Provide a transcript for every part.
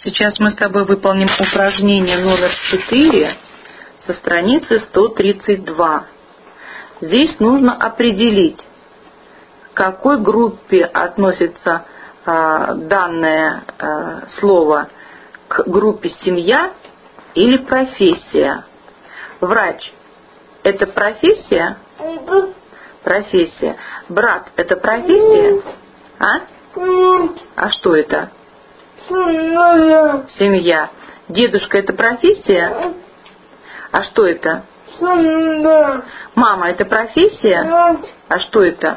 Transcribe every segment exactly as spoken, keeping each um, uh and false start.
Сейчас мы с тобой выполним упражнение номер четыре со страницы сто тридцать два. Здесь нужно определить, к какой группе относится э, данное э, слово, к группе семья или профессия. Врач – это профессия? Профессия. Брат – это профессия? А? А что это? Семья. Дедушка – это профессия? А что это? Мама – это профессия? А что это?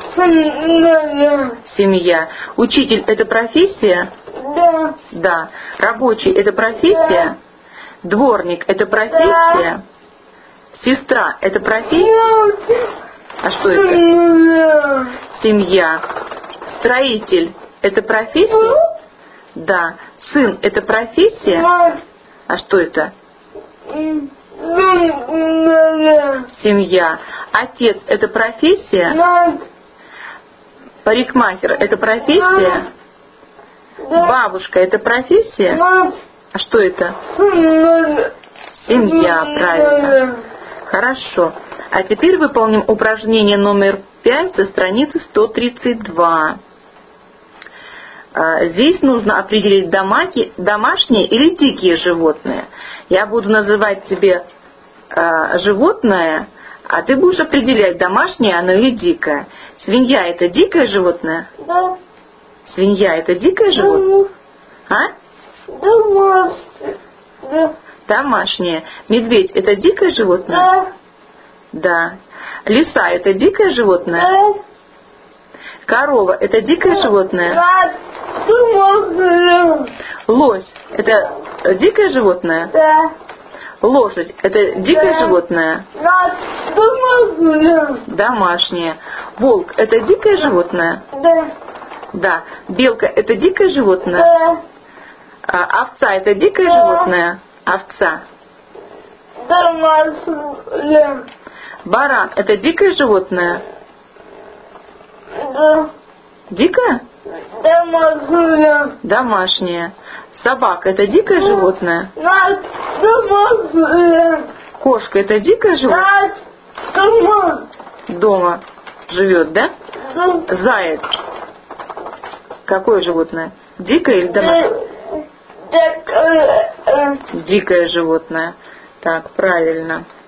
Семья. Учитель – это профессия? Да. Да. Рабочий – это профессия? Дворник – это профессия? Сестра – это профессия? А что это? Семья. Строитель – это профессия? Да. Сын – это профессия? А что это? Семья. Отец – это профессия? Парикмахер – это профессия? Бабушка – это профессия? А что это? Семья, правильно. Хорошо. А теперь выполним упражнение номер пять со страницы сто тридцать два. Здесь нужно определить домашние или дикие животные. Я буду называть тебе животное, а ты будешь определять, домашнее оно или дикое. Свинья – это дикое животное? Да. Свинья – это дикое животное? А? Да. Домашнее. Медведь – это дикое животное? Да. Да. Лиса – это дикое животное? Да. Корова – это дикое животное? Да. Лось – это дикое животное? Да. Лошадь – это дикое Да. животное? Да. Домашнее. Волк – это дикое животное? Да. Да. Белка – это дикое животное? Да. А овца – это дикое Да. животное? Овца. Домашняя. Баран – это дикое животное? Да. Дикое? Домашняя. Домашнее. Собака – это дикое животное? Да. Домашняя. Кошка – это дикое животное? Да. Дома. Дома живет, да? Да. Заяц. Какое животное? Дикое или домашнее? Да. Дикое животное. Так, правильно.